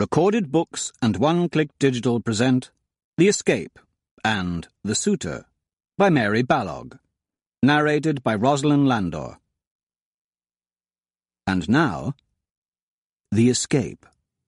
Recorded Books and One Click Digital present The Escape and The Suitor by Mary Balogh, narrated by Rosalind Landor. And now, The Escape.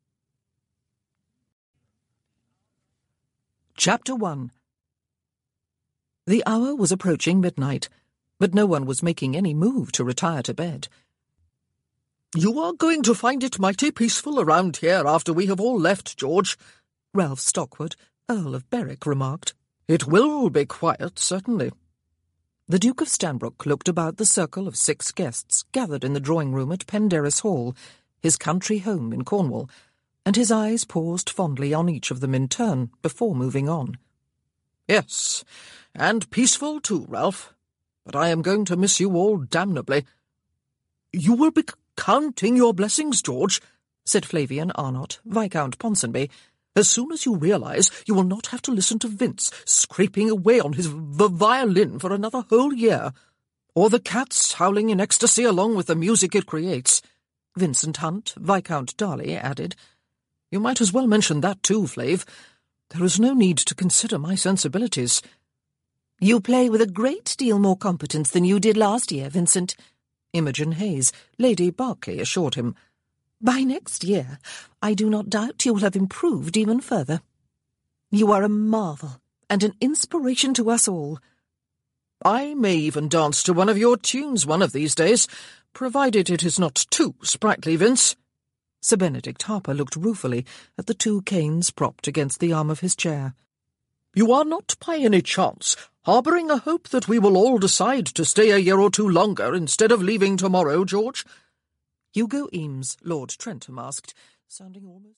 Chapter 1. The hour was approaching midnight, but no one was making any move to retire to bed. "You are going to find it mighty peaceful around here after we have all left, George," Ralph Stockwood, Earl of Berwick, remarked. "It will be quiet, certainly." The Duke of Stanbrook looked about the circle of 6 guests gathered in the drawing-room at Penderys Hall, his country home in Cornwall, and his eyes paused fondly on each of them in turn before moving on. "Yes, and peaceful too, Ralph. But I am going to miss you all damnably." "You will be counting your blessings, George," said Flavian Arnott, Viscount Ponsonby, "as soon as you realise you will not have to listen to Vince scraping away on his violin for another whole year, or the cats howling in ecstasy along with the music it creates." Vincent Hunt, Viscount Darley, added, "You might as well mention that too, Flav. There is no need to consider my sensibilities." "You play with a great deal more competence than you did last year, Vincent," Imogen Hayes, Lady Berkeley, assured him. "By next year, I do not doubt you will have improved even further. You are a marvel and an inspiration to us all." "I may even dance to one of your tunes one of these days, provided it is not too sprightly, Vince." Sir Benedict Harper looked ruefully at the 2 canes propped against the arm of his chair. "You are not by any chance harbouring a hope that we will all decide to stay a year or 2 longer instead of leaving tomorrow, George?" Hugo Eames, Lord Trentham, asked, sounding almost...